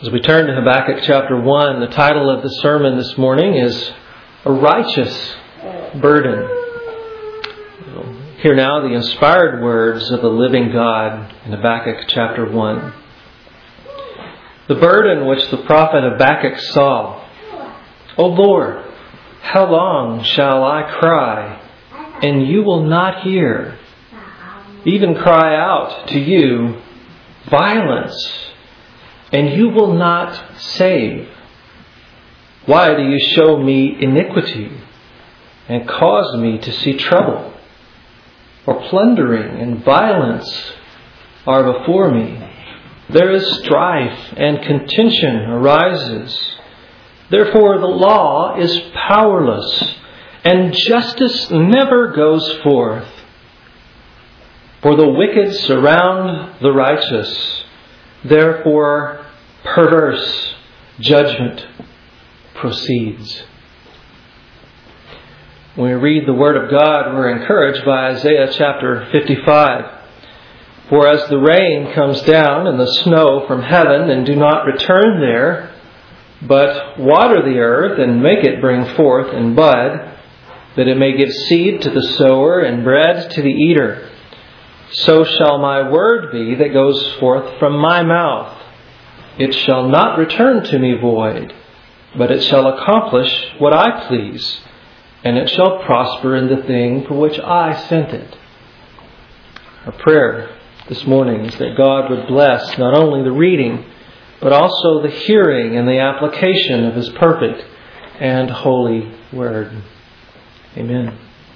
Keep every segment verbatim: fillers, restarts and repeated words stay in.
As we turn to Habakkuk chapter one, the title of the sermon this morning is A Righteous Burden. We'll hear now the inspired words of the living God in Habakkuk chapter one. The burden which the prophet Habakkuk saw. O Lord, how long shall I cry, and you will not hear? Even cry out to you, violence, and you will not save. Why do you show me iniquity and cause me to see trouble? For plundering and violence are before me. There is strife and contention arises. Therefore the law is powerless, and justice never goes forth. For the wicked surround the righteous. Therefore perverse judgment proceeds. When we read the Word of God, we're encouraged by Isaiah chapter fifty-five. For as the rain comes down and the snow from heaven and do not return there, but water the earth and make it bring forth and bud, that it may give seed to the sower and bread to the eater, so shall my word be that goes forth from my mouth. It shall not return to me void, but it shall accomplish what I please, and it shall prosper in the thing for which I sent it. Our prayer this morning is that God would bless not only the reading, but also the hearing and the application of His perfect and holy Word. Amen.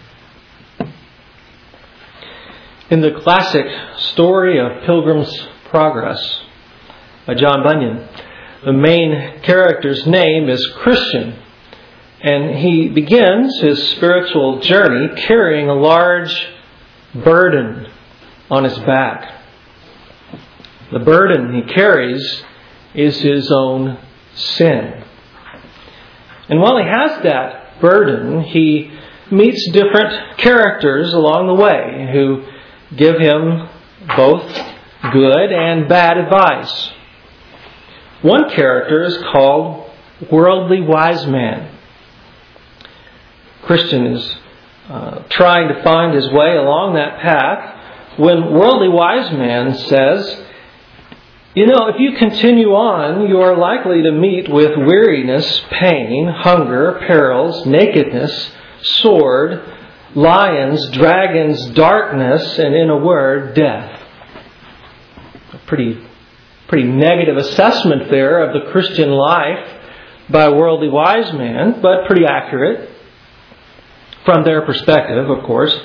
In the classic story of Pilgrim's Progress by John Bunyan, the main character's name is Christian, and he begins his spiritual journey carrying a large burden on his back. The burden he carries is his own sin. And while he has that burden, he meets different characters along the way who give him both good and bad advice. One character is called Worldly Wise Man. Christian is uh, trying to find his way along that path when Worldly Wise Man says, you know, if you continue on, you are likely to meet with weariness, pain, hunger, perils, nakedness, sword, lions, dragons, darkness, and in a word, death. A pretty, pretty negative assessment there of the Christian life by a Worldly Wise Man, but pretty accurate from their perspective, of course.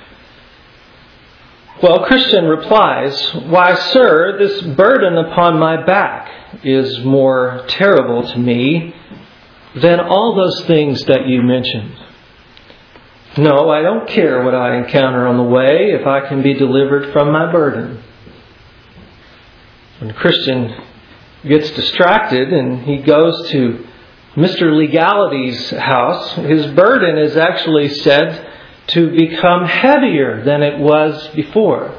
Well, Christian replies, why, sir, this burden upon my back is more terrible to me than all those things that you mentioned. No, I don't care what I encounter on the way if I can be delivered from my burden. When a Christian gets distracted and he goes to Mister Legality's house, his burden is actually said to become heavier than it was before.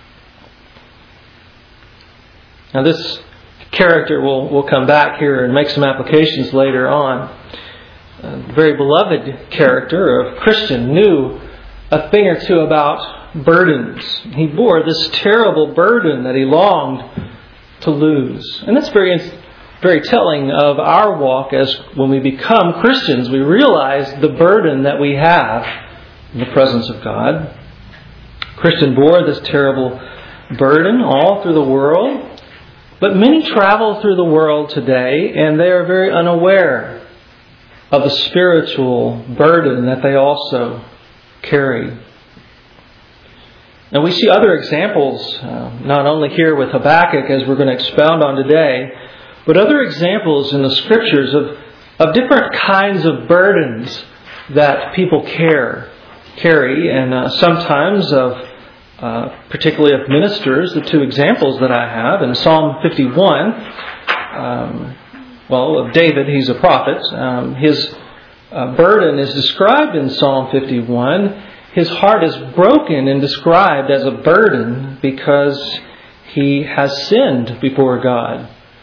Now this character will, will come back here and make some applications later on. A very beloved character of Christian knew a thing or two about burdens. He bore this terrible burden that he longed to lose. And that's very, very telling of our walk as when we become Christians, we realize the burden that we have in the presence of God. Christian bore this terrible burden all through the world. But many travel through the world today and they are very unaware of the spiritual burden that they also carry. And we see other examples, uh, not only here with Habakkuk as we're going to expound on today, but other examples in the Scriptures of, of different kinds of burdens that people care, carry, and uh, sometimes of, uh, particularly of ministers, the two examples that I have in Psalm fifty-one, um, well, of David, he's a prophet. Um, his uh, burden is described in Psalm fifty-one. His heart is broken and described as a burden because he has sinned before God.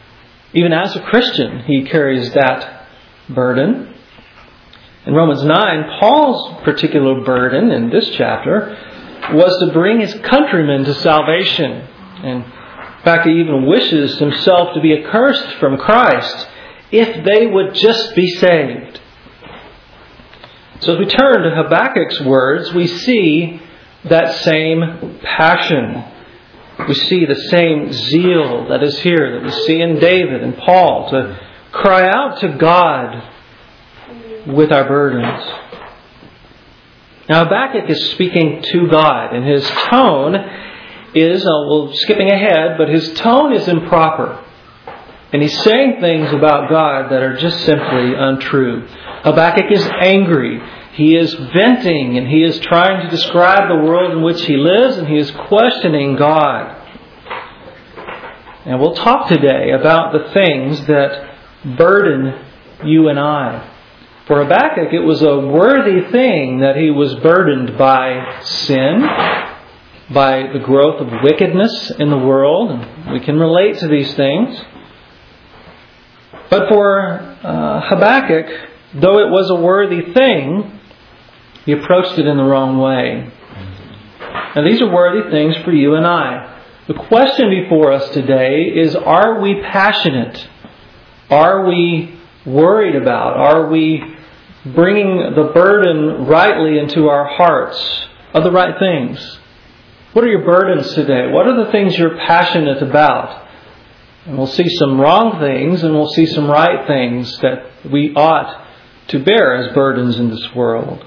Even as a Christian, he carries that burden. In Romans nine, Paul's particular burden in this chapter was to bring his countrymen to salvation. And in fact, he even wishes himself to be accursed from Christ if they would just be saved. So as we turn to Habakkuk's words, we see that same passion. We see the same zeal that is here, that we see in David and Paul, to cry out to God with our burdens. Now Habakkuk is speaking to God, and his tone is, uh, well, skipping ahead, but his tone is improper. And he's saying things about God that are just simply untrue. Habakkuk is angry. He is venting, and he is trying to describe the world in which he lives, and he is questioning God. And we'll talk today about the things that burden you and I. For Habakkuk, it was a worthy thing that he was burdened by sin, by the growth of wickedness in the world. And we can relate to these things. But for uh, Habakkuk, though it was a worthy thing, he approached it in the wrong way. Now these are worthy things for you and I. The question before us today is, are we passionate? Are we worried about? Are we bringing the burden rightly into our hearts of the right things? What are your burdens today? What are the things you're passionate about? And we'll see some wrong things, and we'll see some right things that we ought to bear as burdens in this world.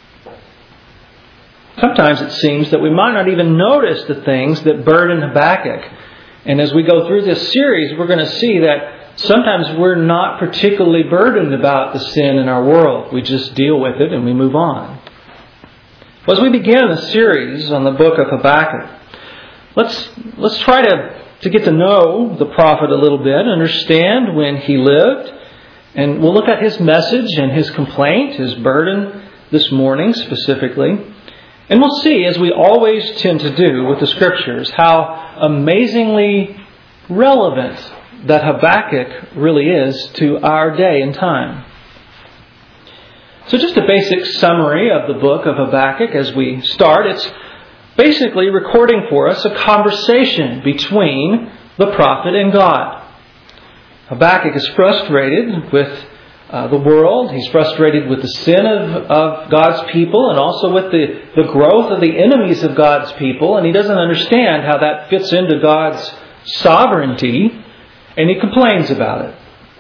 Sometimes it seems that we might not even notice the things that burden Habakkuk. And as we go through this series, we're going to see that sometimes we're not particularly burdened about the sin in our world. We just deal with it and we move on. Well, as we begin the series on the book of Habakkuk, let's let's try to, to get to know the prophet a little bit, understand when he lived, and we'll look at his message and his complaint, his burden this morning specifically. And we'll see, as we always tend to do with the Scriptures, how amazingly relevant that Habakkuk really is to our day and time. So just a basic summary of the book of Habakkuk as we start. It's basically recording for us a conversation between the prophet and God. Habakkuk is frustrated with Uh, the world. He's frustrated with the sin of, of God's people, and also with the, the growth of the enemies of God's people. And he doesn't understand how that fits into God's sovereignty. And he complains about it.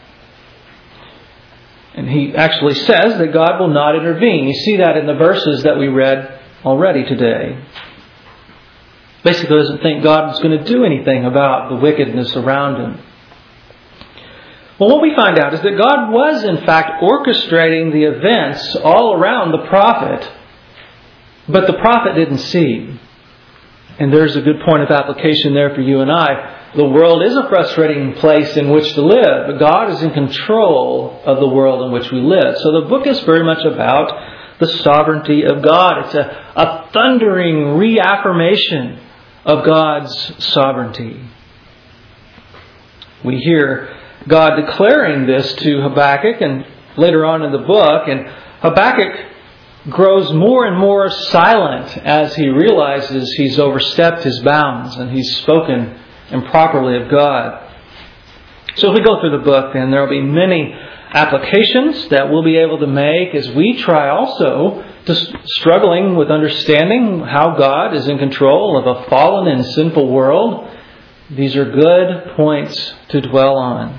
And he actually says that God will not intervene. You see that in the verses that we read already today. Basically doesn't think God is going to do anything about the wickedness around him. Well, what we find out is that God was, in fact, orchestrating the events all around the prophet, but the prophet didn't see. And there's a good point of application there for you and I. The world is a frustrating place in which to live, but God is in control of the world in which we live. So the book is very much about the sovereignty of God. It's a, a thundering reaffirmation of God's sovereignty. We hear God declaring this to Habakkuk, and later on in the book, and Habakkuk grows more and more silent as he realizes he's overstepped his bounds and he's spoken improperly of God. So if we go through the book, then there will be many applications that we'll be able to make as we try also to struggling with understanding how God is in control of a fallen and sinful world. These are good points to dwell on.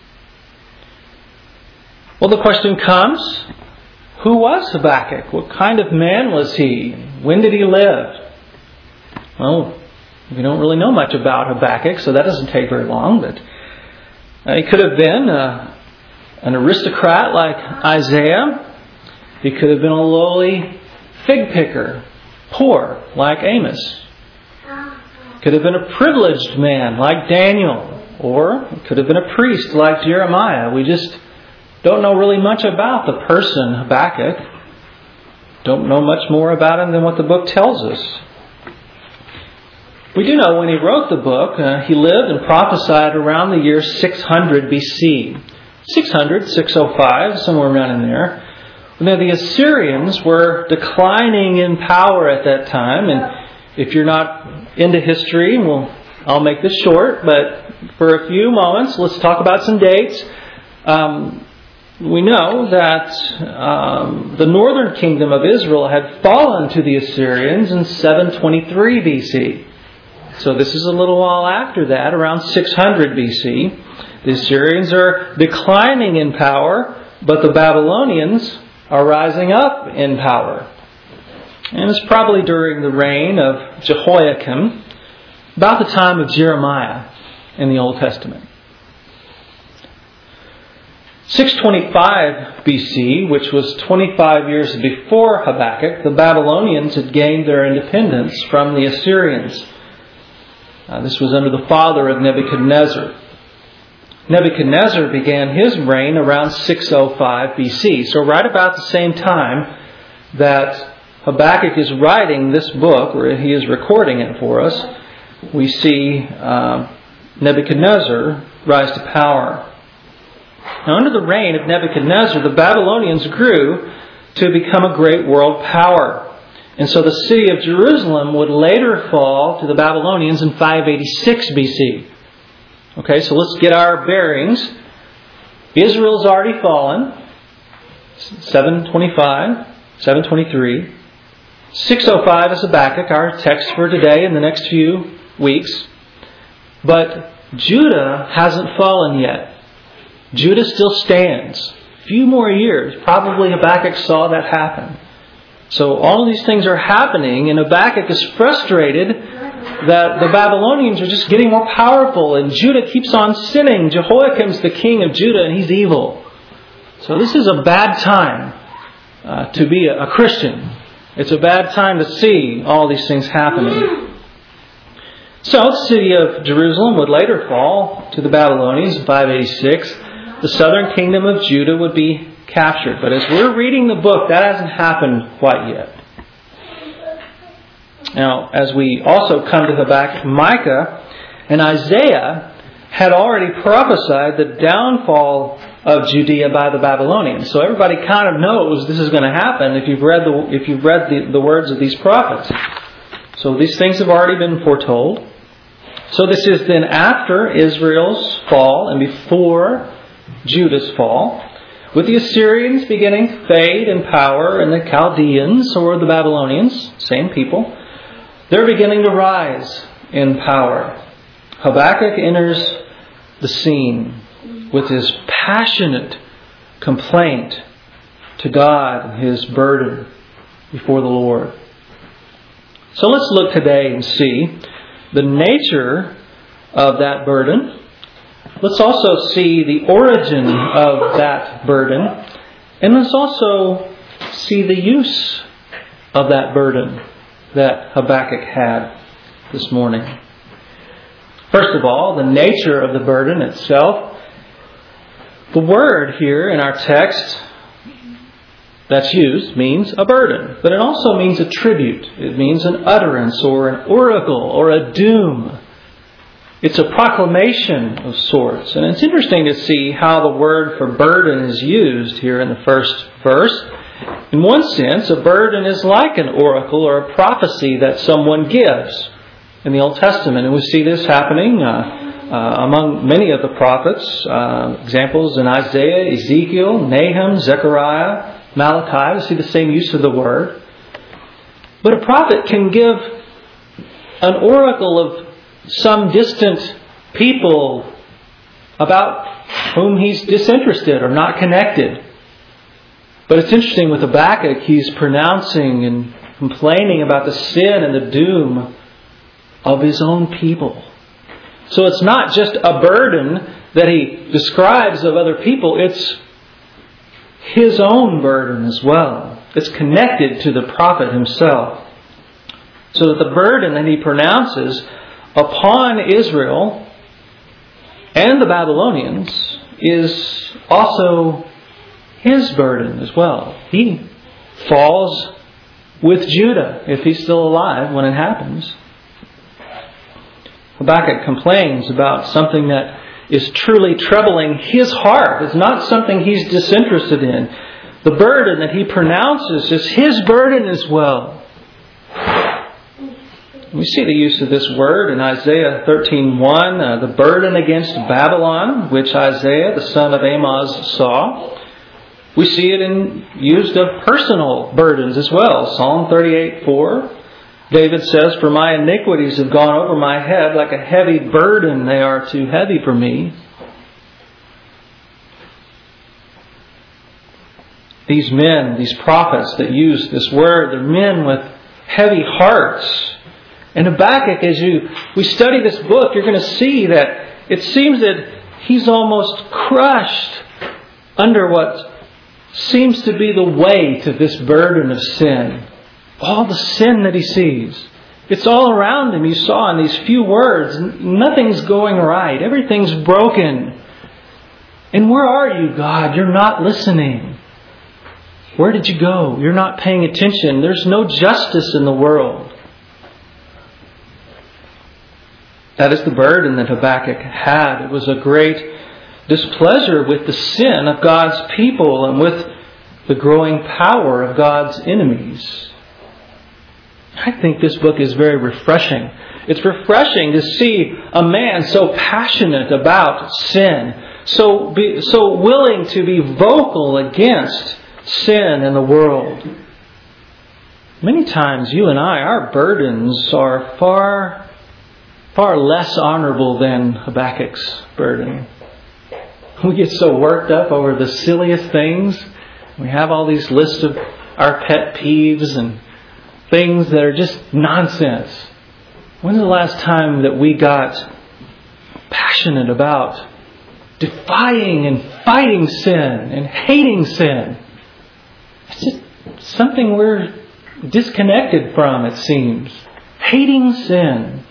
Well, the question comes, who was Habakkuk? What kind of man was he? When did he live? Well, we don't really know much about Habakkuk, so that doesn't take very long. But uh, he could have been uh, an aristocrat like Isaiah. He could have been a lowly fig picker, poor like Amos. Could have been a privileged man like Daniel, or could have been a priest like Jeremiah. We just don't know really much about the person Habakkuk. Don't know much more about him than what the book tells us. We do know when he wrote the book, uh, he lived and prophesied around the year six hundred B C. six hundred, six oh five, somewhere around in there. Now, the Assyrians were declining in power at that time, and if you're not into history, well, I'll make this short, but for a few moments, let's talk about some dates. Um, we know that um, the northern kingdom of Israel had fallen to the Assyrians in seven twenty-three B C. So this is a little while after that, around six hundred B C. The Assyrians are declining in power, but the Babylonians are rising up in power. And it's probably during the reign of Jehoiakim, about the time of Jeremiah in the Old Testament. six twenty-five B C, which was twenty-five years before Habakkuk, the Babylonians had gained their independence from the Assyrians. Uh, this was under the father of Nebuchadnezzar. Nebuchadnezzar began his reign around six oh five B C. So right about the same time that Habakkuk is writing this book, or he is recording it for us, we see uh, Nebuchadnezzar rise to power. Now, under the reign of Nebuchadnezzar, the Babylonians grew to become a great world power. And so the city of Jerusalem would later fall to the Babylonians in five eighty-six B C. Okay, so let's get our bearings. Israel's already fallen. seven twenty-five, seven twenty-three. six oh five is Habakkuk, our text for today and the next few weeks. But Judah hasn't fallen yet. Judah still stands. A few more years. Probably Habakkuk saw that happen. So all of these things are happening, and Habakkuk is frustrated that the Babylonians are just getting more powerful, and Judah keeps on sinning. Jehoiakim's the king of Judah, and he's evil. So this is a bad time uh, to be a, a Christian. It's a bad time to see all these things happening. So the city of Jerusalem would later fall to the Babylonians in five eighty-six. The southern kingdom of Judah would be captured. But as we're reading the book, that hasn't happened quite yet. Now, as we also come to Habakkuk, Micah and Isaiah had already prophesied the downfall of Judea by the Babylonians. So everybody kind of knows this is going to happen if you've read the if you've read the, the words of these prophets. So these things have already been foretold. So this is then after Israel's fall and before Judah's fall, with the Assyrians beginning to fade in power and the Chaldeans, or the Babylonians, same people, they're beginning to rise in power. Habakkuk enters the scene with his passionate complaint to God, his burden before the Lord. So let's look today and see the nature of that burden. Let's also see the origin of that burden. And let's also see the use of that burden that Habakkuk had this morning. First of all, the nature of the burden itself. The word here in our text that's used means a burden, but it also means a tribute. It means an utterance or an oracle or a doom. It's a proclamation of sorts. And it's interesting to see how the word for burden is used here in the first verse. In one sense, a burden is like an oracle or a prophecy that someone gives in the Old Testament. And we see this happening uh, uh, among many of the prophets. Uh, examples in Isaiah, Ezekiel, Nahum, Zechariah, Malachi. We see the same use of the word. But a prophet can give an oracle of some distant people about whom he's disinterested or not connected. But it's interesting with Habakkuk, he's pronouncing and complaining about the sin and the doom of his own people. So it's not just a burden that he describes of other people, it's his own burden as well. It's connected to the prophet himself. So that the burden that he pronounces upon Israel and the Babylonians is also his burden as well. He falls with Judah if he's still alive when it happens. Habakkuk complains about something that is truly troubling his heart. It's not something he's disinterested in. The burden that he pronounces is his burden as well. We see the use of this word in Isaiah thirteen one, uh, the burden against Babylon, which Isaiah, the son of Amoz, saw. We see it in used of personal burdens as well. Psalm thirty-eight four. David says, "For my iniquities have gone over my head like a heavy burden. They are too heavy for me." These men, these prophets that use this word, they're men with heavy hearts. And Habakkuk, as you we study this book, you're going to see that it seems that he's almost crushed under what seems to be the weight of this burden of sin. All the sin that he sees. It's all around him. You saw in these few words, nothing's going right. Everything's broken. And where are you, God? You're not listening. Where did you go? You're not paying attention. There's no justice in the world. That is the burden that Habakkuk had. It was a great displeasure with the sin of God's people and with the growing power of God's enemies. I think this book is very refreshing. It's refreshing to see a man so passionate about sin, so be, so willing to be vocal against sin in the world. Many times you and I, our burdens are far, far less honorable than Habakkuk's burden. We get so worked up over the silliest things. We have all these lists of our pet peeves and things that are just nonsense. When's the last time that we got passionate about defying and fighting sin and hating sin? It's just something we're disconnected from, it seems. Hating sin.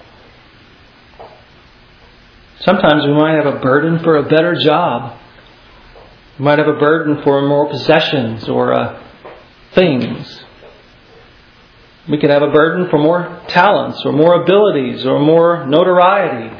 Sometimes we might have a burden for a better job. We might have a burden for more possessions or uh, things. We could have a burden for more talents or more abilities or more notoriety.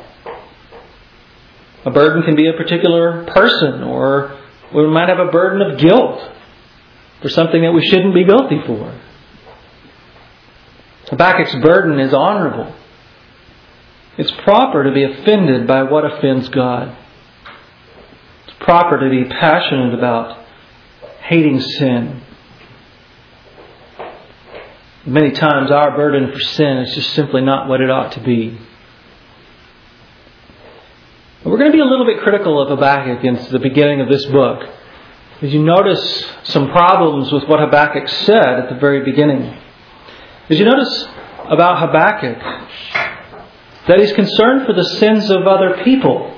A burden can be a particular person, or we might have a burden of guilt for something that we shouldn't be guilty for. Habakkuk's burden is honorable. It's proper to be offended by what offends God. It's proper to be passionate about hating sin. Many times our burden for sin is just simply not what it ought to be. We're going to be a little bit critical of Habakkuk in the beginning of this book. As you notice some problems with what Habakkuk said at the very beginning. As you notice about Habakkuk, that he's concerned for the sins of other people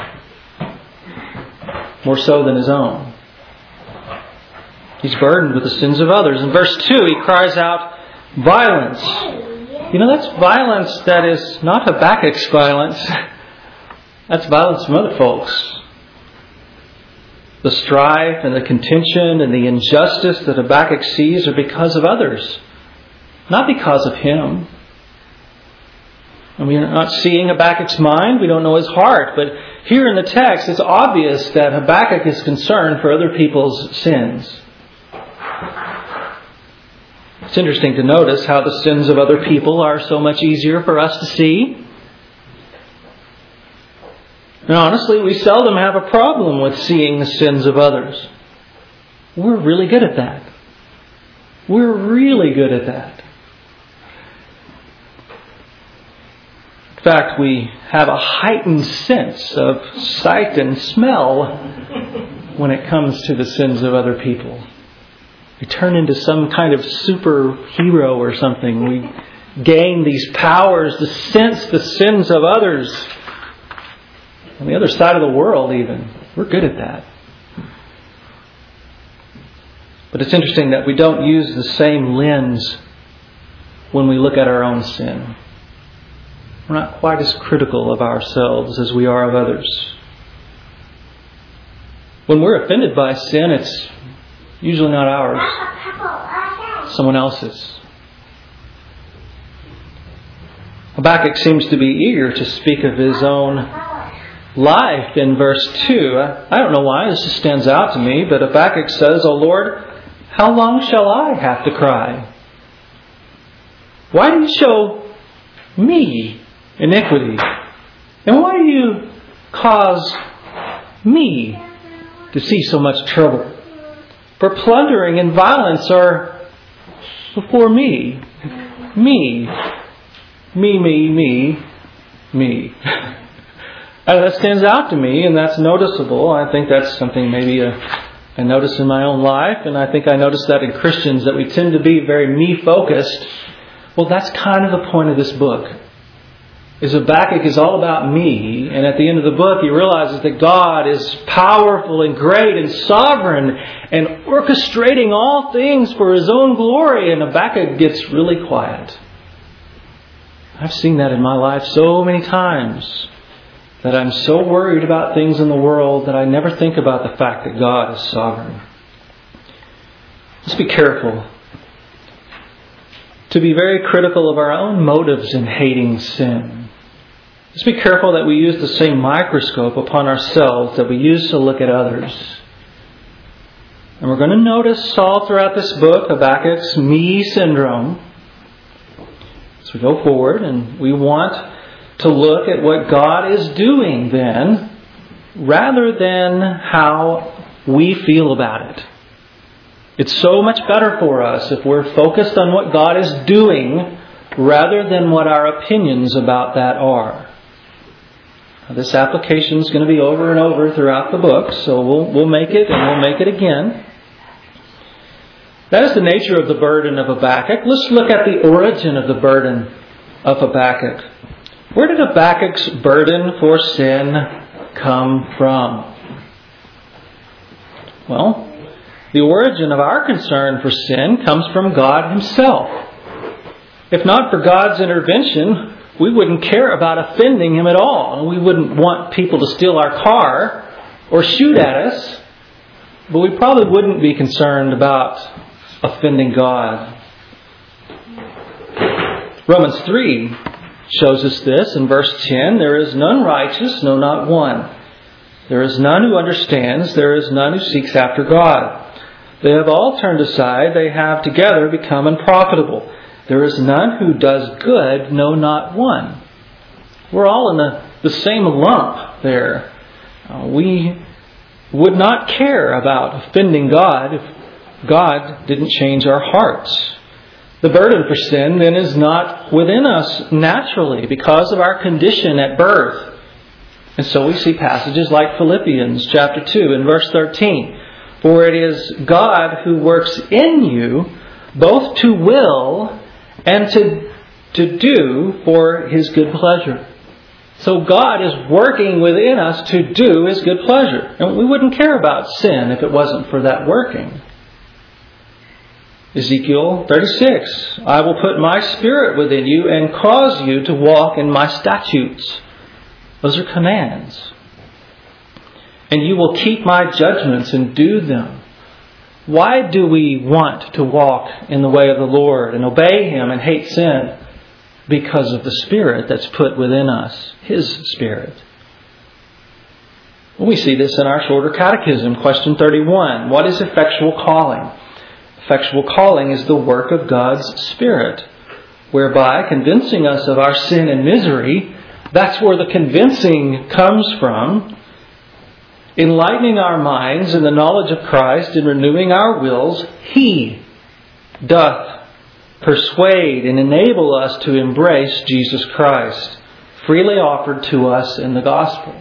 more so than his own. He's burdened with the sins of others. In verse two, he cries out, violence. You know, that's violence that is not Habakkuk's violence. That's violence from other folks. The strife and the contention and the injustice that Habakkuk sees are because of others, not because of him. And we are not seeing Habakkuk's mind. We don't know his heart. But here in the text, it's obvious that Habakkuk is concerned for other people's sins. It's interesting to notice how the sins of other people are so much easier for us to see. And honestly, we seldom have a problem with seeing the sins of others. We're really good at that. We're really good at that. In fact, we have a heightened sense of sight and smell when it comes to the sins of other people. We turn into some kind of superhero or something. We gain these powers to sense the sins of others. On the other side of the world even. We're good at that. But it's interesting that we don't use the same lens when we look at our own sin. We're not quite as critical of ourselves as we are of others. When we're offended by sin, it's usually not ours. Someone else's. Habakkuk seems to be eager to speak of his own life in verse two. I don't know why this just stands out to me, but Habakkuk says, "O Lord, how long shall I have to cry? Why do you show me iniquity? And why do you cause me to see so much trouble? For plundering and violence are before me." Me. Me, me, me, me. And that stands out to me, and that's noticeable. I think that's something maybe a, I notice in my own life, and I think I notice that in Christians, that we tend to be very me-focused. Well, that's kind of the point of this book. Is Habakkuk is all about me, and at the end of the book he realizes that God is powerful and great and sovereign and orchestrating all things for His own glory, and Habakkuk gets really quiet. I've seen that in my life so many times, that I'm so worried about things in the world that I never think about the fact that God is sovereign. Let's be careful to be very critical of our own motives in hating sin. Let's be careful that we use the same microscope upon ourselves that we use to look at others. And we're going to notice all throughout this book Habakkuk's me syndrome as we go forward, and we want to look at what God is doing then, rather than how we feel about it. It's so much better for us if we're focused on what God is doing rather than what our opinions about that are. Now, this application is going to be over and over throughout the book, so we'll, we'll make it and we'll make it again. That is the nature of the burden of Habakkuk. Let's look at the origin of the burden of Habakkuk. Where did Habakkuk's burden for sin come from? Well, the origin of our concern for sin comes from God Himself. If not for God's intervention, we wouldn't care about offending Him at all. We wouldn't want people to steal our car or shoot at us. But we probably wouldn't be concerned about offending God. Romans three shows us this in verse ten. "There is none righteous, no, not one. There is none who understands. There is none who seeks after God. They have all turned aside. They have together become unprofitable. There is none who does good, no, not one." We're all in the, the same lump there. Uh, we would not care about offending God if God didn't change our hearts. The burden for sin then is not within us naturally because of our condition at birth. And so we see passages like Philippians chapter two and verse thirteen. "For it is God who works in you both to will and to, to do for His good pleasure." So God is working within us to do His good pleasure. And we wouldn't care about sin if it wasn't for that working. Ezekiel thirty-six, "I will put my spirit within you and cause you to walk in my statutes." Those are commands. "And you will keep my judgments and do them." Why do we want to walk in the way of the Lord and obey Him and hate sin? Because of the Spirit that's put within us, His Spirit. We see this in our shorter catechism, question thirty-one. What is effectual calling? Effectual calling is the work of God's Spirit, whereby convincing us of our sin and misery, that's where the convincing comes from, enlightening our minds in the knowledge of Christ and renewing our wills, He doth persuade and enable us to embrace Jesus Christ, freely offered to us in the gospel.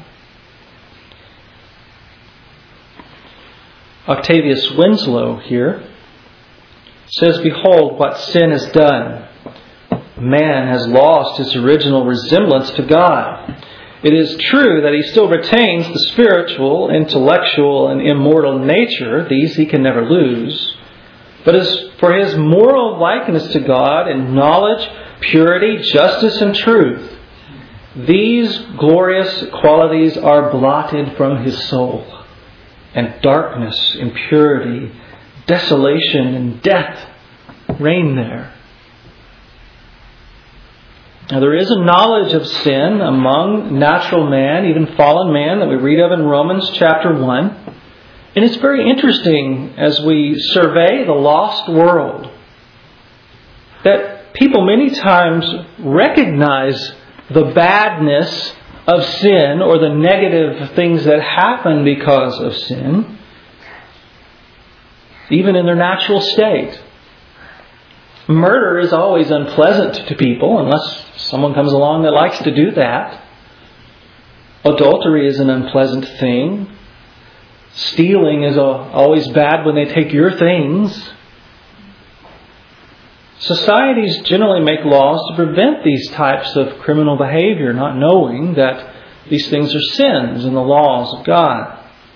Octavius Winslow here says, "Behold what sin has done. Man has lost his original resemblance to God. It is true that he still retains the spiritual, intellectual, and immortal nature. These he can never lose. But as for his moral likeness to God in knowledge, purity, justice, and truth, these glorious qualities are blotted from his soul. And darkness, impurity, desolation, and death reign there." Now, there is a knowledge of sin among natural man, even fallen man, that we read of in Romans chapter one. And it's very interesting as we survey the lost world that people many times recognize the badness of sin or the negative things that happen because of sin, even in their natural state. Murder is always unpleasant to people unless someone comes along that likes to do that. Adultery is an unpleasant thing. Stealing is always bad when they take your things. Societies generally make laws to prevent these types of criminal behavior, not knowing that these things are sins in the laws of God.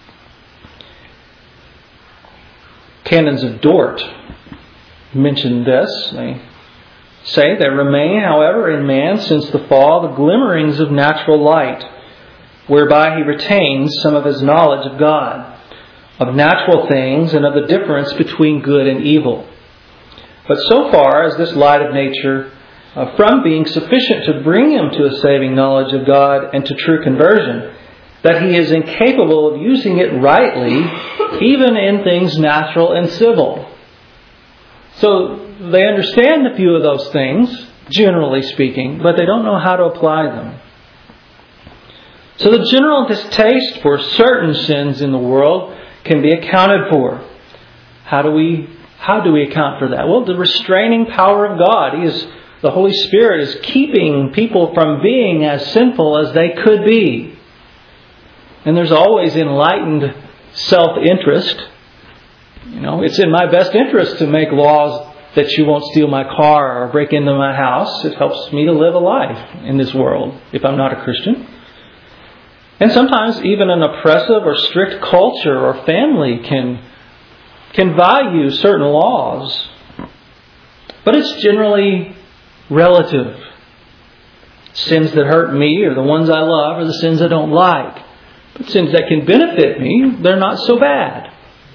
Canons of Dort mention this. They say, there remain, however, in man since the fall the glimmerings of natural light, whereby he retains some of his knowledge of God, of natural things, and of the difference between good and evil. But so far as this light of nature, uh, from being sufficient to bring him to a saving knowledge of God and to true conversion, that he is incapable of using it rightly, even in things natural and civil. So they understand a few of those things, generally speaking, but they don't know how to apply them. So the general distaste for certain sins in the world can be accounted for. How do we how do we account for that? Well, the restraining power of God. He is the Holy Spirit is keeping people from being as sinful as they could be. And there's always enlightened self-interest. You know, it's in my best interest to make laws that you won't steal my car or break into my house. It helps me to live a life in this world if I'm not a Christian. And sometimes even an oppressive or strict culture or family can, can value certain laws. But it's generally relative. Sins that hurt me or the ones I love or the sins I don't like. But sins that can benefit me, they're not so bad.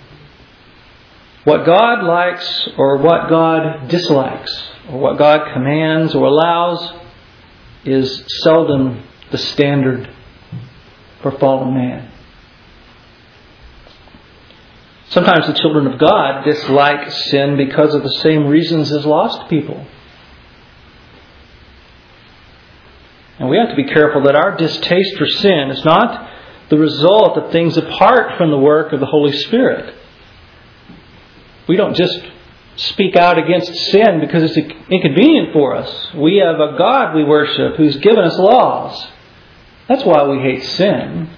What God likes or what God dislikes or what God commands or allows is seldom the standard for fallen man. Sometimes the children of God dislike sin because of the same reasons as lost people. And we have to be careful that our distaste for sin is not the result of things apart from the work of the Holy Spirit. We don't just speak out against sin because it's inconvenient for us. We have a God we worship who's given us laws. That's why we hate sin.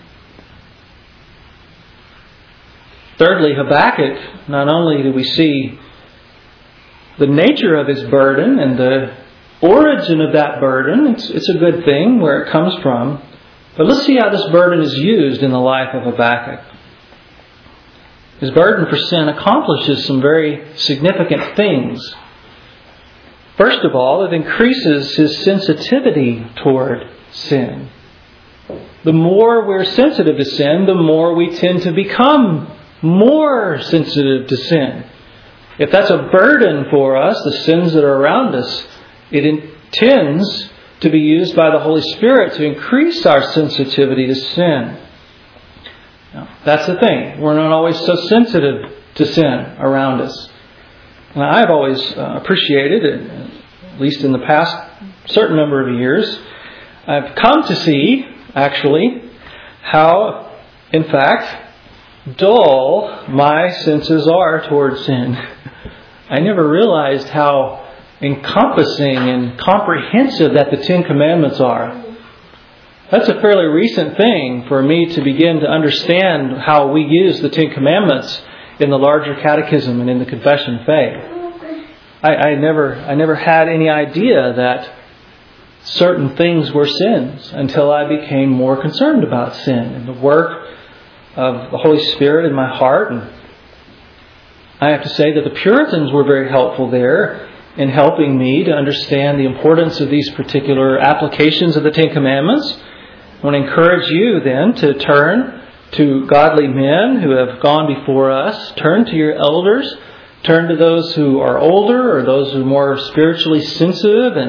Thirdly, Habakkuk, not only do we see the nature of his burden and the origin of that burden, it's, it's a good thing where it comes from, but let's see how this burden is used in the life of Habakkuk. His burden for sin accomplishes some very significant things. First of all, it increases his sensitivity toward sin. The more we're sensitive to sin, the more we tend to become more sensitive to sin. If that's a burden for us, the sins that are around us, it intends to be used by the Holy Spirit to increase our sensitivity to sin. Now, that's the thing. We're not always so sensitive to sin around us. And I've always uh, appreciated, at least in the past certain number of years, I've come to see, actually, how, in fact, dull my senses are towards sin. I never realized how encompassing and comprehensive that the Ten Commandments are. That's a fairly recent thing for me to begin to understand how we use the Ten Commandments in the larger catechism and in the confession of faith. I, I never, I never had any idea that certain things were sins until I became more concerned about sin and the work of the Holy Spirit in my heart. And I have to say that the Puritans were very helpful there in helping me to understand the importance of these particular applications of the Ten Commandments. I want to encourage you then to turn to godly men who have gone before us. Turn to your elders. Turn to those who are older or those who are more spiritually sensitive and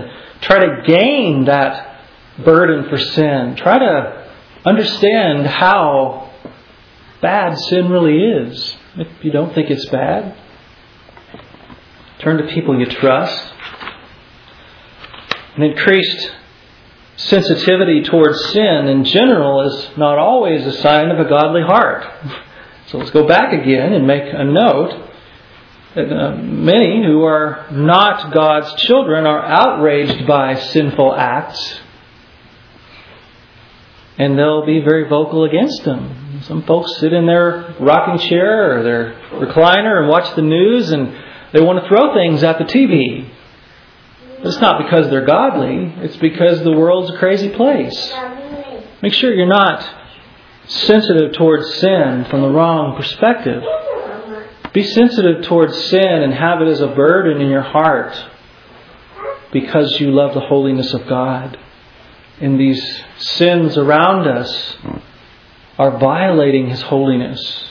try to gain that burden for sin. Try to understand how bad sin really is. If you don't think it's bad, turn to people you trust. An increased sensitivity towards sin in general is not always a sign of a godly heart. So let's go back again and make a note that uh, many who are not God's children are outraged by sinful acts, and they'll be very vocal against them. Some folks sit in their rocking chair or their recliner and watch the news, and they want to throw things at the T V. But it's not because they're godly. It's because the world's a crazy place. Make sure you're not sensitive towards sin from the wrong perspective. Be sensitive towards sin and have it as a burden in your heart because you love the holiness of God. And these sins around us are violating His holiness.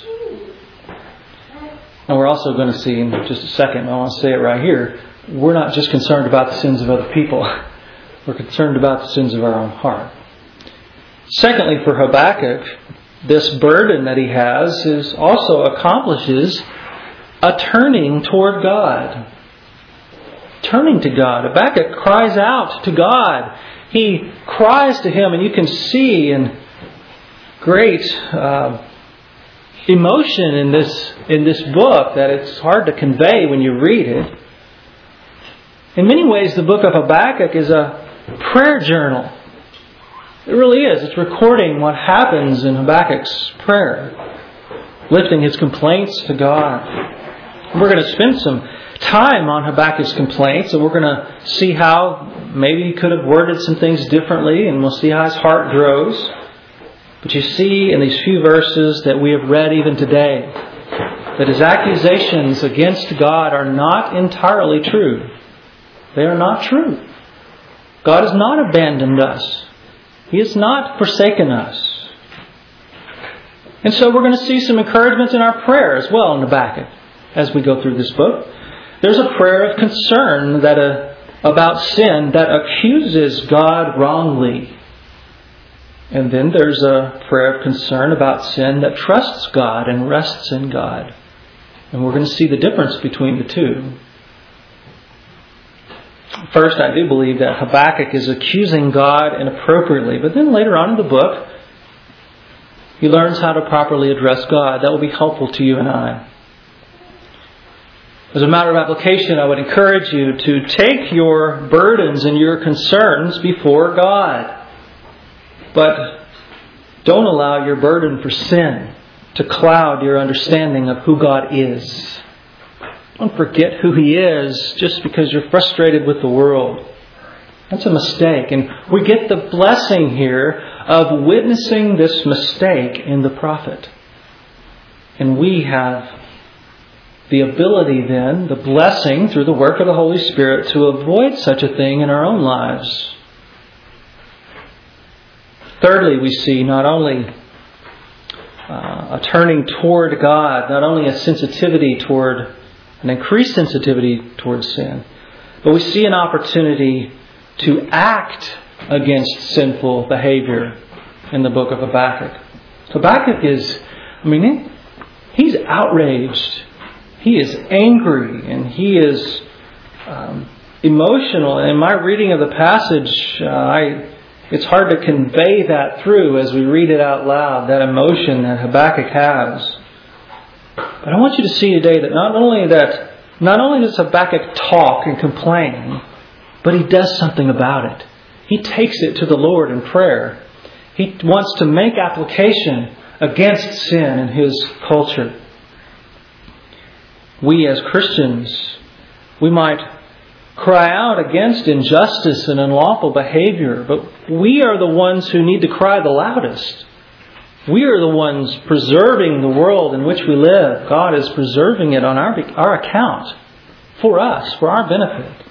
And we're also going to see in just a second, I want to say it right here, we're not just concerned about the sins of other people. We're concerned about the sins of our own heart. Secondly, for Habakkuk, this burden that he has is also accomplishes a turning toward God. Turning to God. Habakkuk cries out to God. He cries to Him, and you can see in great uh, emotion in this in this book that it's hard to convey when you read it. In many ways, the book of Habakkuk is a prayer journal. It really is. It's recording what happens in Habakkuk's prayer, lifting his complaints to God. We're going to spend some time on Habakkuk's complaints, and we're going to see how maybe he could have worded some things differently, and we'll see how his heart grows. But you see in these few verses that we have read even today that his accusations against God are not entirely true. They are not true. God has not abandoned us. He has not forsaken us. And so we're going to see some encouragement in our prayer as well in Habakkuk as we go through this book. There's a prayer of concern that uh, about sin that accuses God wrongly. And then there's a prayer of concern about sin that trusts God and rests in God. And we're going to see the difference between the two. First, I do believe that Habakkuk is accusing God inappropriately. But then later on in the book, he learns how to properly address God. That will be helpful to you and I. As a matter of application, I would encourage you to take your burdens and your concerns before God. But don't allow your burden for sin to cloud your understanding of who God is. Don't forget who He is just because you're frustrated with the world. That's a mistake. And we get the blessing here of witnessing this mistake in the prophet. And we have the ability then, the blessing through the work of the Holy Spirit to avoid such a thing in our own lives. Thirdly, we see not only uh, a turning toward God, not only a sensitivity toward an increased sensitivity towards sin, but we see an opportunity to act against sinful behavior in the book of Habakkuk. Habakkuk is, I mean, he's outraged. He is angry and he is um, emotional. And in my reading of the passage, uh, I, it's hard to convey that through as we read it out loud, that emotion that Habakkuk has. But I want you to see today that not only that, not only does Habakkuk talk and complain, but he does something about it. He takes it to the Lord in prayer. He wants to make application against sin in his culture. We as Christians, we might cry out against injustice and unlawful behavior, but we are the ones who need to cry the loudest. We are the ones preserving the world in which we live. God is preserving it on our, our account, for us, for our benefit.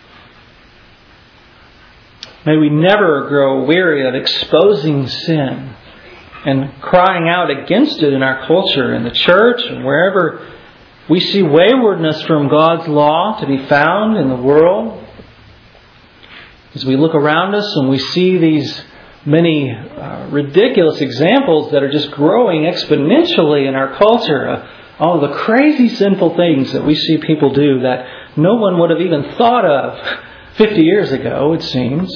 May we never grow weary of exposing sin and crying out against it in our culture, in the church, and wherever we see waywardness from God's law to be found in the world. As we look around us and we see these many uh, ridiculous examples that are just growing exponentially in our culture, uh, all the crazy sinful things that we see people do that no one would have even thought of fifty years ago, it seems.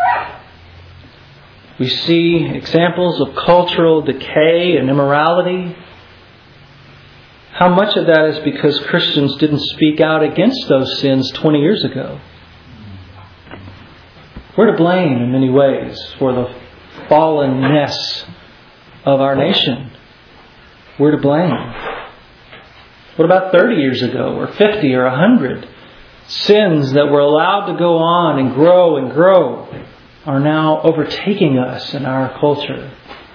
We see examples of cultural decay and immorality. How much of that is because Christians didn't speak out against those sins twenty years ago? We're to blame in many ways for the fallenness of our nation. We're to blame. What about thirty years ago, or fifty, or one hundred? Sins that were allowed to go on and grow and grow are now overtaking us in our culture.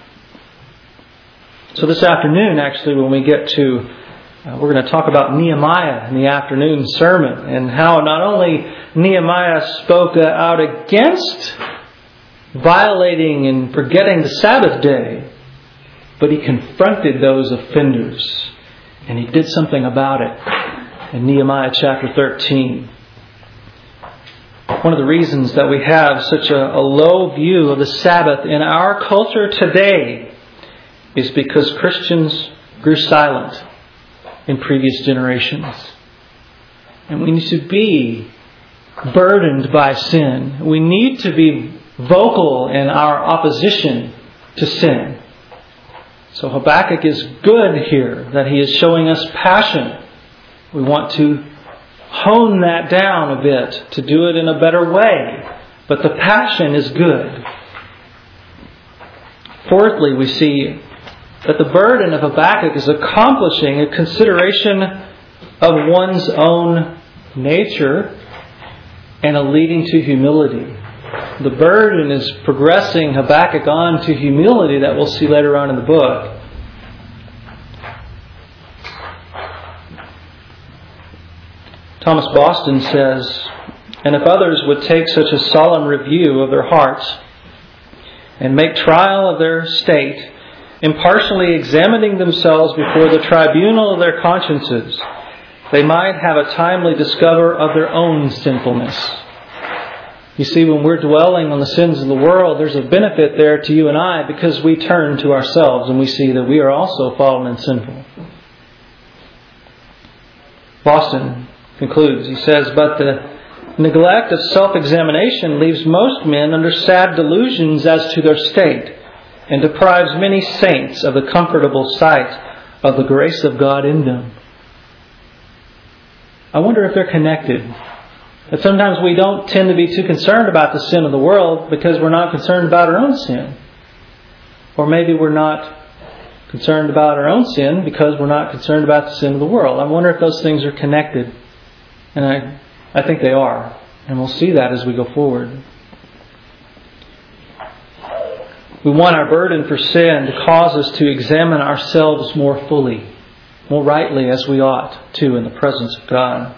So this afternoon, actually, when we get to, uh, we're going to talk about Nehemiah in the afternoon sermon, and how not only Nehemiah spoke out against violating and forgetting the Sabbath day, but he confronted those offenders, and he did something about it in Nehemiah chapter thirteen. One of the reasons that we have such a, a low view of the Sabbath in our culture today is because Christians grew silent in previous generations. And we need to be burdened by sin. We need to be vocal in our opposition to sin. So Habakkuk is good here, that he is showing us passion. We want to hone that down a bit to do it in a better way. But the passion is good. Fourthly, we see that the burden of Habakkuk is accomplishing a consideration of one's own nature and a leading to humility. The burden is progressing Habakkuk on to humility that we'll see later on in the book. Thomas Boston says, "And if others would take such a solemn review of their hearts and make trial of their state, impartially examining themselves before the tribunal of their consciences, they might have a timely discover of their own sinfulness." You see, when we're dwelling on the sins of the world, there's a benefit there to you and I because we turn to ourselves and we see that we are also fallen and sinful. Boston concludes, he says, "But the neglect of self-examination leaves most men under sad delusions as to their state, and deprives many saints of the comfortable sight of the grace of God in them." I wonder if they're connected. That sometimes we don't tend to be too concerned about the sin of the world because we're not concerned about our own sin. Or maybe we're not concerned about our own sin because we're not concerned about the sin of the world. I wonder if those things are connected. And I, I think they are. And we'll see that as we go forward. We want our burden for sin to cause us to examine ourselves more fully, more rightly as we ought to in the presence of God.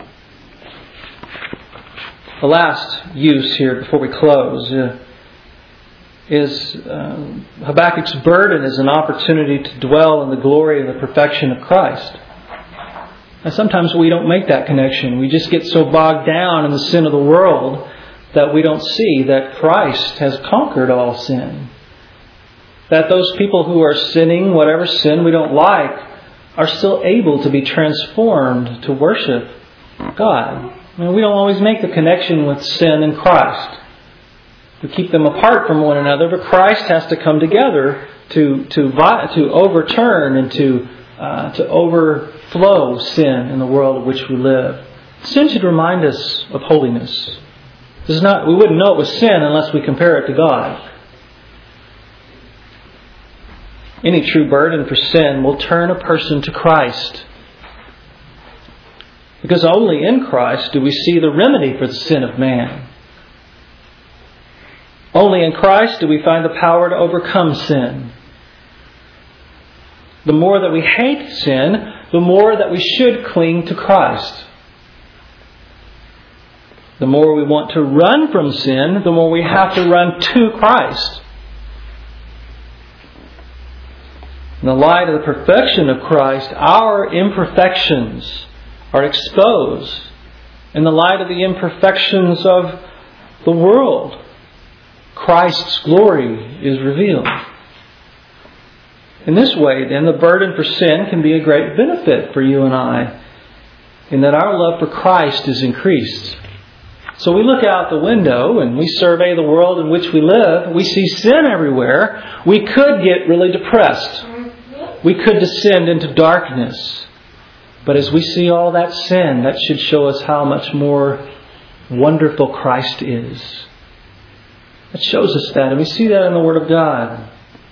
The last use here before we close uh, is uh, Habakkuk's burden is an opportunity to dwell in the glory and the perfection of Christ. And sometimes we don't make that connection. We just get so bogged down in the sin of the world that we don't see that Christ has conquered all sin. That those people who are sinning, whatever sin we don't like, are still able to be transformed to worship God. I mean, we don't always make the connection with sin and Christ. We keep them apart from one another, but Christ has to come together to to to overturn and to uh, to overflow sin in the world in which we live. Sin should remind us of holiness. This is not, we wouldn't know it was sin unless we compare it to God. Any true burden for sin will turn a person to Christ. Because only in Christ do we see the remedy for the sin of man. Only in Christ do we find the power to overcome sin. The more that we hate sin, the more that we should cling to Christ. The more we want to run from sin, the more we have to run to Christ. In the light of the perfection of Christ, our imperfections are exposed. In the light of the imperfections of the world, Christ's glory is revealed. In this way, then, the burden for sin can be a great benefit for you and I, in that our love for Christ is increased. So we look out the window and we survey the world in which we live. We see sin everywhere. We could get really depressed. We could descend into darkness. But as we see all that sin, that should show us how much more wonderful Christ is. It shows us that, and we see that in the Word of God.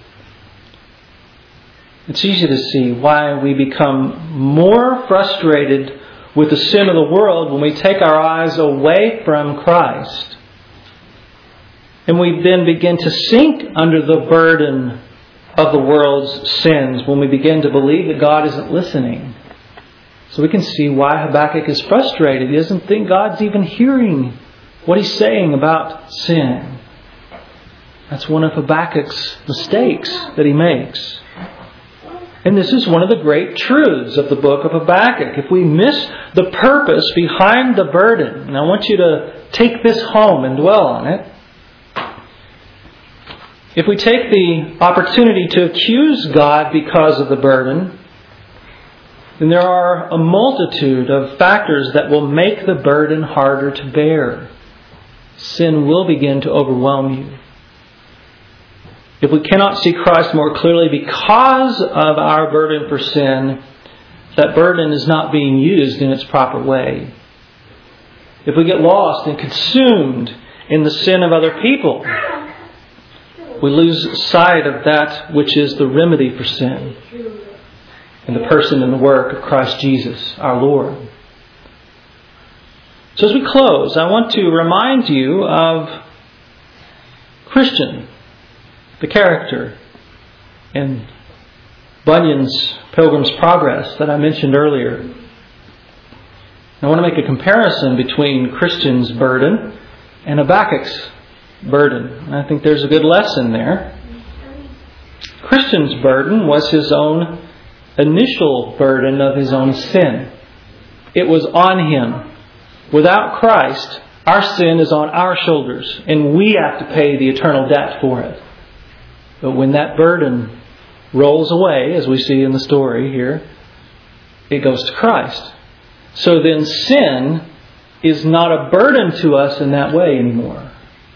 It's easy to see why we become more frustrated with the sin of the world when we take our eyes away from Christ. And we then begin to sink under the burden of the world's sins when we begin to believe that God isn't listening. So we can see why Habakkuk is frustrated. He doesn't think God's even hearing what he's saying about sin. That's one of Habakkuk's mistakes that he makes. And this is one of the great truths of the book of Habakkuk. If we miss the purpose behind the burden, and I want you to take this home and dwell on it. If we take the opportunity to accuse God because of the burden, then there are a multitude of factors that will make the burden harder to bear. Sin will begin to overwhelm you. If we cannot see Christ more clearly because of our burden for sin, that burden is not being used in its proper way. If we get lost and consumed in the sin of other people, we lose sight of that which is the remedy for sin, in the person and the work of Christ Jesus, our Lord. So as we close, I want to remind you of Christian, the character in Bunyan's Pilgrim's Progress that I mentioned earlier. I want to make a comparison between Christian's burden and Habakkuk's burden. And I think there's a good lesson there. Christian's burden was his own initial burden of his own sin. It was on him. Without Christ, our sin is on our shoulders, and we have to pay the eternal debt for it. But when that burden rolls away, as we see in the story here, it goes to Christ. So then sin is not a burden to us in that way anymore.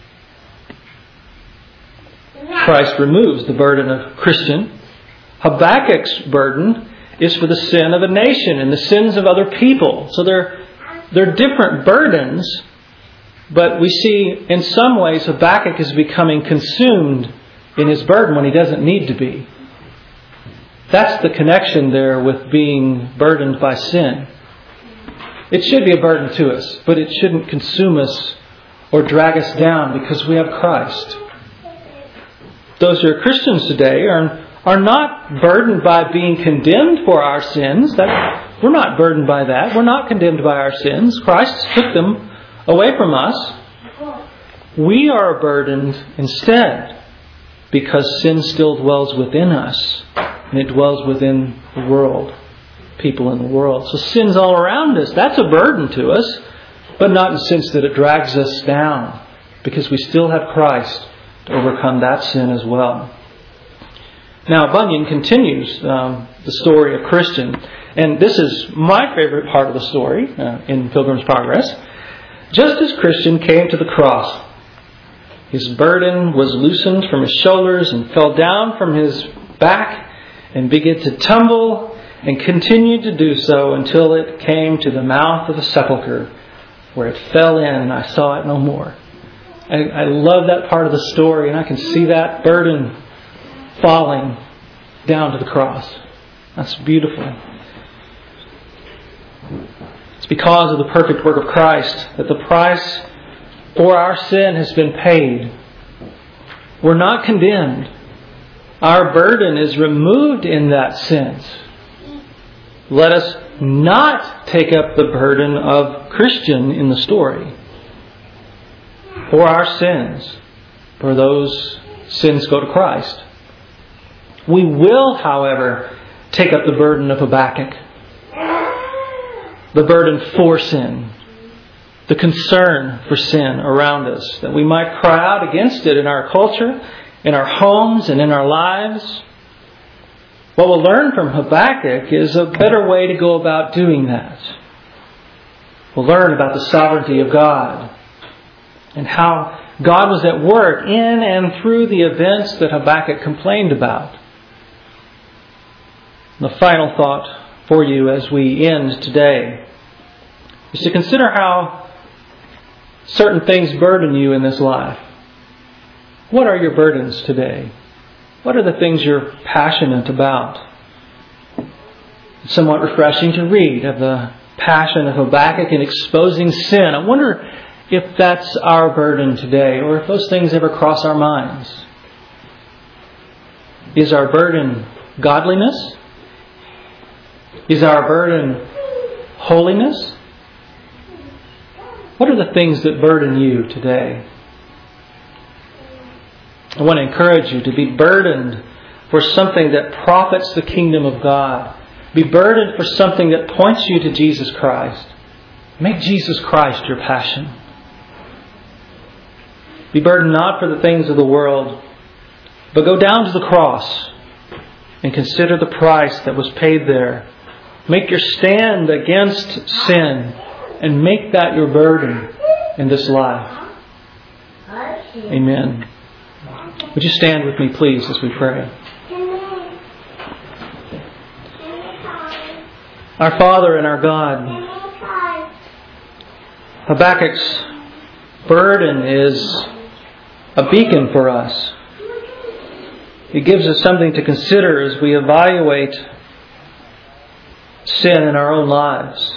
Christ removes the burden of Christian. Habakkuk's burden is for the sin of a nation and the sins of other people. So they're, they're different burdens, but we see in some ways Habakkuk is becoming consumed in his burden when he doesn't need to be. That's the connection there with being burdened by sin. It should be a burden to us, but it shouldn't consume us or drag us down because we have Christ. Those who are Christians today are, are not burdened by being condemned for our sins. That, we're not burdened by that. We're not condemned by our sins. Christ took them away from us. We are burdened instead because sin still dwells within us, and it dwells within the world, people in the world. So sin's all around us. That's a burden to us, but not in the sense that it drags us down, because we still have Christ to overcome that sin as well. Now, Bunyan continues um, the story of Christian, and this is my favorite part of the story uh, in Pilgrim's Progress. Just as Christian came to the cross, his burden was loosened from his shoulders and fell down from his back and began to tumble and continued to do so until it came to the mouth of the sepulchre, where it fell in and I saw it no more. I, I love that part of the story, and I can see that burden falling down to the cross. That's beautiful. It's because of the perfect work of Christ that the price for our sin has been paid. We're not condemned. Our burden is removed in that sense. Let us not take up the burden of Christian in the story for our sins, for those sins go to Christ. We will, however, take up the burden of Habakkuk, the burden for sin, the concern for sin around us, that we might cry out against it in our culture, in our homes, and in our lives. What we'll learn from Habakkuk is a better way to go about doing that. We'll learn about the sovereignty of God and how God was at work in and through the events that Habakkuk complained about. The final thought for you as we end today is to consider how certain things burden you in this life. What are your burdens today? What are the things you're passionate about? It's somewhat refreshing to read of the passion of Habakkuk in exposing sin. I wonder if that's our burden today, or if those things ever cross our minds. Is our burden godliness? Is our burden holiness? What are the things that burden you today? I want to encourage you to be burdened for something that profits the kingdom of God. Be burdened for something that points you to Jesus Christ. Make Jesus Christ your passion. Be burdened not for the things of the world, but go down to the cross and consider the price that was paid there. Make your stand against sin and make that your burden in this life. Amen. Would you stand with me, please, as we pray? Our Father and our God, Habakkuk's burden is a beacon for us. It gives us something to consider as we evaluate sin in our own lives.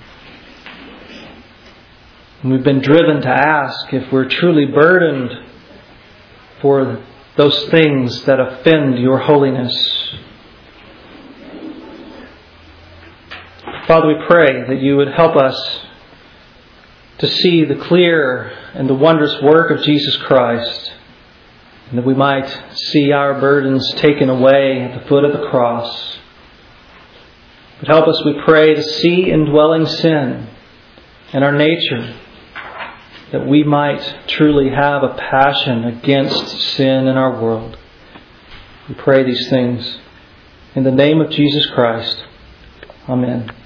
And we've been driven to ask if we're truly burdened for those things that offend your holiness. Father, we pray that you would help us to see the clear and the wondrous work of Jesus Christ, and that we might see our burdens taken away at the foot of the cross. But help us, we pray, to see indwelling sin in our nature, that we might truly have a passion against sin in our world. We pray these things in the name of Jesus Christ. Amen.